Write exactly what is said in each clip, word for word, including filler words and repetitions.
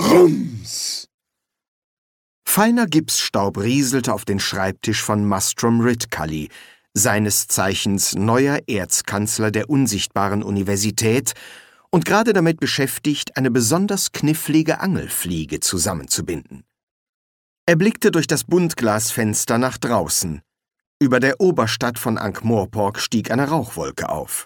Rums! Feiner Gipsstaub rieselte auf den Schreibtisch von Mustrom Ridcully, seines Zeichens neuer Erzkanzler der unsichtbaren Universität und gerade damit beschäftigt, eine besonders knifflige Angelfliege zusammenzubinden. Er blickte durch das Buntglasfenster nach draußen. Über der Oberstadt von Ankh-Morpork stieg eine Rauchwolke auf.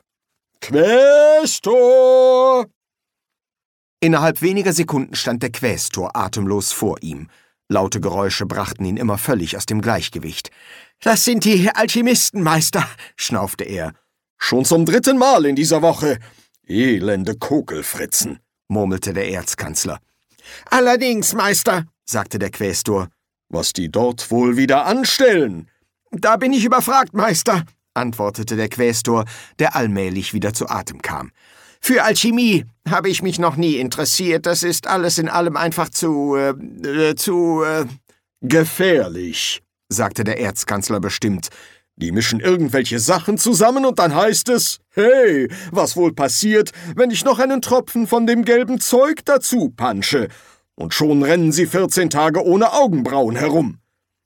»Quästor!« Innerhalb weniger Sekunden stand der Quästor atemlos vor ihm. Laute Geräusche brachten ihn immer völlig aus dem Gleichgewicht. »Das sind die Alchemisten, Meister«, schnaufte er. »Schon zum dritten Mal in dieser Woche. Elende Kokelfritzen«, murmelte der Erzkanzler. »Allerdings, Meister«, sagte der Quästor. »Was die dort wohl wieder anstellen?« »Da bin ich überfragt, Meister«, antwortete der Quästor, der allmählich wieder zu Atem kam. »Für Alchemie habe ich mich noch nie interessiert. Das ist alles in allem einfach zu, äh, zu, äh...« »Gefährlich«, sagte der Erzkanzler bestimmt. »Die mischen irgendwelche Sachen zusammen und dann heißt es, hey, was wohl passiert, wenn ich noch einen Tropfen von dem gelben Zeug dazu pansche? Und schon rennen sie vierzehn Tage ohne Augenbrauen herum.«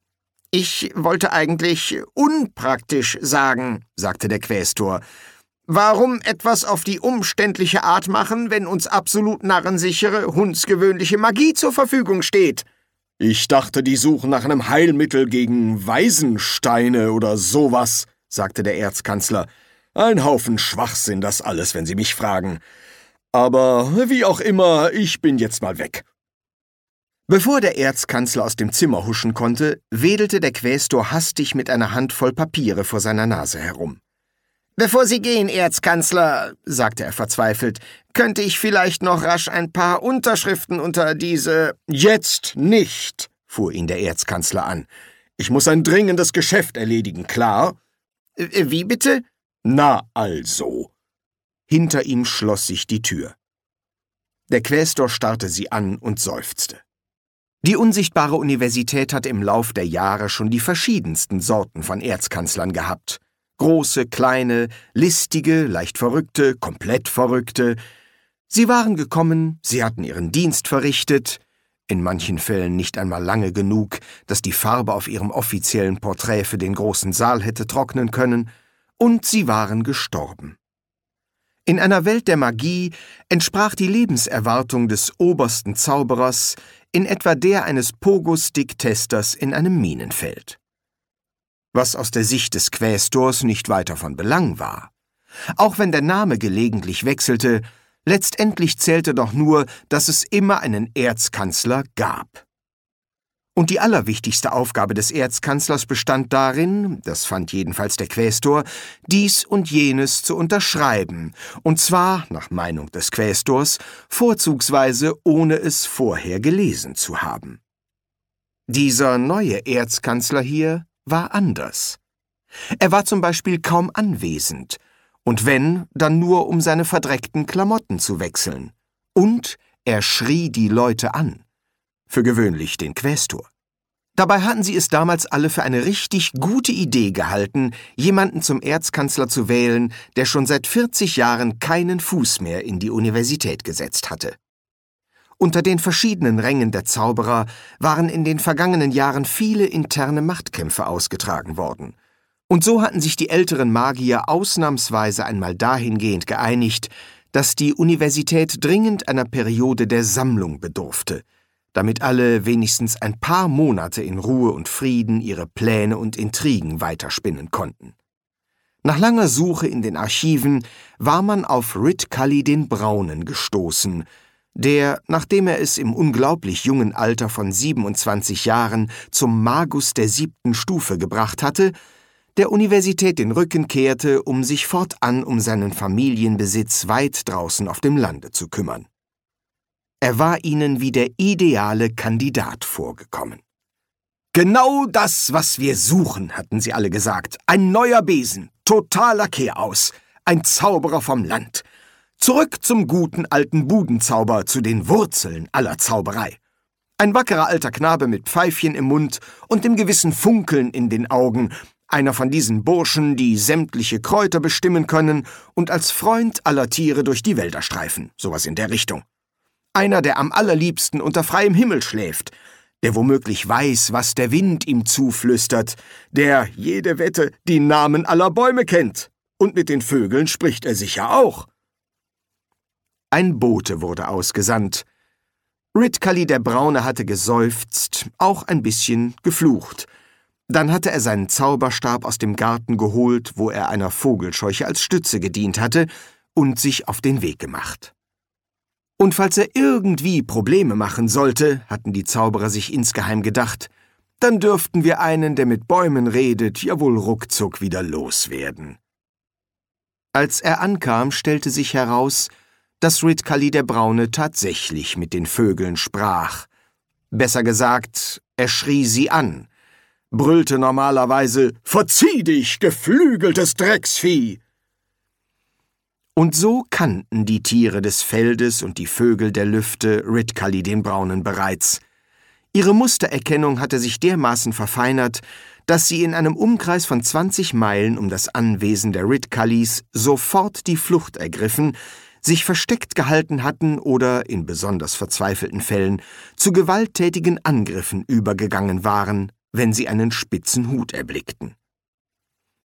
»Ich wollte eigentlich unpraktisch sagen«, sagte der Quästor. »Warum etwas auf die umständliche Art machen, wenn uns absolut narrensichere, hundsgewöhnliche Magie zur Verfügung steht?« »Ich dachte, die suchen nach einem Heilmittel gegen Waisensteine oder sowas«, sagte der Erzkanzler. »Ein Haufen Schwachsinn, das alles, wenn Sie mich fragen. Aber wie auch immer, ich bin jetzt mal weg.« Bevor der Erzkanzler aus dem Zimmer huschen konnte, wedelte der Quästor hastig mit einer Handvoll Papiere vor seiner Nase herum. »Bevor Sie gehen, Erzkanzler«, sagte er verzweifelt, »könnte ich vielleicht noch rasch ein paar Unterschriften unter diese...« »Jetzt nicht«, fuhr ihn der Erzkanzler an. »Ich muss ein dringendes Geschäft erledigen, klar?« »Wie bitte?« »Na also.« Hinter ihm schloss sich die Tür. Der Quästor starrte sie an und seufzte. Die unsichtbare Universität hatte im Lauf der Jahre schon die verschiedensten Sorten von Erzkanzlern gehabt. Große, kleine, listige, leicht verrückte, komplett verrückte. Sie waren gekommen, sie hatten ihren Dienst verrichtet, in manchen Fällen nicht einmal lange genug, dass die Farbe auf ihrem offiziellen Porträt für den großen Saal hätte trocknen können, und sie waren gestorben. In einer Welt der Magie entsprach die Lebenserwartung des obersten Zauberers in etwa der eines Pogo-Stick-Testers in einem Minenfeld. Was aus der Sicht des Quästors nicht weiter von Belang war. Auch wenn der Name gelegentlich wechselte, letztendlich zählte doch nur, dass es immer einen Erzkanzler gab. Und die allerwichtigste Aufgabe des Erzkanzlers bestand darin, das fand jedenfalls der Quästor, dies und jenes zu unterschreiben, und zwar, nach Meinung des Quästors, vorzugsweise ohne es vorher gelesen zu haben. Dieser neue Erzkanzler hier war anders. Er war zum Beispiel kaum anwesend, und wenn, dann nur um seine verdreckten Klamotten zu wechseln. Und er schrie die Leute an. Für gewöhnlich den Quästor. Dabei hatten sie es damals alle für eine richtig gute Idee gehalten, jemanden zum Erzkanzler zu wählen, der schon seit vierzig Jahren keinen Fuß mehr in die Universität gesetzt hatte. Unter den verschiedenen Rängen der Zauberer waren in den vergangenen Jahren viele interne Machtkämpfe ausgetragen worden. Und so hatten sich die älteren Magier ausnahmsweise einmal dahingehend geeinigt, dass die Universität dringend einer Periode der Sammlung bedurfte, damit alle wenigstens ein paar Monate in Ruhe und Frieden ihre Pläne und Intrigen weiterspinnen konnten. Nach langer Suche in den Archiven war man auf Ridcully den Braunen gestoßen, der, nachdem er es im unglaublich jungen Alter von siebenundzwanzig Jahren zum Magus der siebten Stufe gebracht hatte, der Universität den Rücken kehrte, um sich fortan um seinen Familienbesitz weit draußen auf dem Lande zu kümmern. Er war ihnen wie der ideale Kandidat vorgekommen. »Genau das, was wir suchen«, hatten sie alle gesagt. »Ein neuer Besen, totaler Kehraus, ein Zauberer vom Land. Zurück zum guten alten Budenzauber, zu den Wurzeln aller Zauberei. Ein wackerer alter Knabe mit Pfeifchen im Mund und dem gewissen Funkeln in den Augen, einer von diesen Burschen, die sämtliche Kräuter bestimmen können und als Freund aller Tiere durch die Wälder streifen, sowas in der Richtung. Einer, der am allerliebsten unter freiem Himmel schläft, der womöglich weiß, was der Wind ihm zuflüstert, der, jede Wette, die Namen aller Bäume kennt. Und mit den Vögeln spricht er sicher auch. Ein Bote wurde ausgesandt. Ridcully der Braune hatte geseufzt, auch ein bisschen geflucht. Dann hatte er seinen Zauberstab aus dem Garten geholt, wo er einer Vogelscheuche als Stütze gedient hatte, und sich auf den Weg gemacht. Und falls er irgendwie Probleme machen sollte, hatten die Zauberer sich insgeheim gedacht, dann dürften wir einen, der mit Bäumen redet, ja wohl ruckzuck wieder loswerden. Als er ankam, stellte sich heraus, dass Ridcully der Braune tatsächlich mit den Vögeln sprach. Besser gesagt, er schrie sie an, brüllte normalerweise »Verzieh dich, geflügeltes Drecksvieh!« Und so kannten die Tiere des Feldes und die Vögel der Lüfte Ridcully den Braunen bereits. Ihre Mustererkennung hatte sich dermaßen verfeinert, dass sie in einem Umkreis von zwanzig Meilen um das Anwesen der Ridcullys sofort die Flucht ergriffen, sich versteckt gehalten hatten oder, in besonders verzweifelten Fällen, zu gewalttätigen Angriffen übergegangen waren, wenn sie einen spitzen Hut erblickten.